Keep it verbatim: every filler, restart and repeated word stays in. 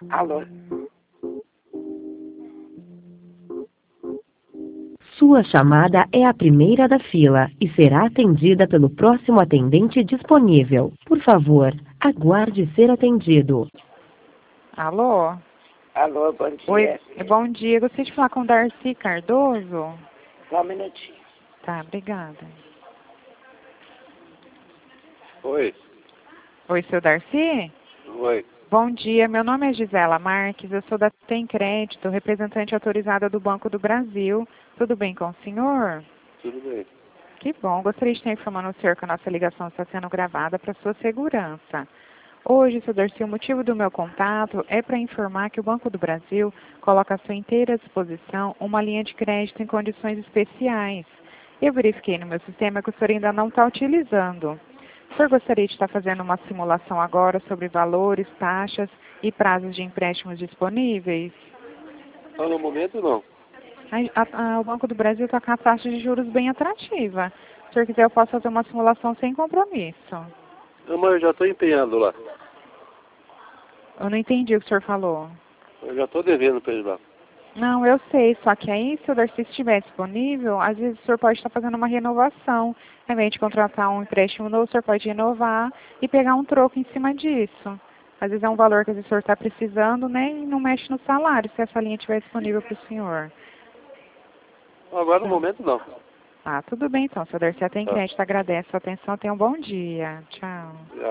Alô? Sua chamada é a primeira da fila e será atendida pelo próximo atendente disponível. Por favor, aguarde ser atendido. Alô? Alô, bom Oi, dia. bom dia. Gostaria de falar com o Darcy Cardoso. Só um minutinho. Tá, obrigada. Oi. Oi, seu Darcy? Oi. Bom dia, meu nome é Gisela Marques, eu sou da Tem Crédito, representante autorizada do Banco do Brasil. Tudo bem com o senhor? Tudo bem. Que bom, gostaria de estar informando o senhor que a nossa ligação está sendo gravada para sua segurança. Hoje, seu Darcy, o motivo do meu contato é para informar que o Banco do Brasil coloca à sua inteira disposição uma linha de crédito em condições especiais. Eu verifiquei no meu sistema que o senhor ainda não está utilizando. O senhor gostaria de estar fazendo uma simulação agora sobre valores, taxas e prazos de empréstimos disponíveis? Ah, no momento não. A, a, a, o Banco do Brasil está com a taxa de juros bem atrativa. Se o senhor quiser, eu posso fazer uma simulação sem compromisso. Não, mas eu já estou empenhado lá. Eu não entendi o que o senhor falou. Eu já estou devendo para eles lá. Não, eu sei, só que aí, se o Darcy estiver disponível, às vezes o senhor pode estar fazendo uma renovação. Ao invés de contratar um empréstimo novo, o senhor pode renovar e pegar um troco em cima disso. Às vezes é um valor que o senhor está precisando, né, e não mexe no salário, se essa linha estiver disponível para o senhor. Agora no momento não. Ah, tudo bem então, seu Darcy tem Tá. crédito, agradece a sua atenção, tenha um bom dia. Tchau.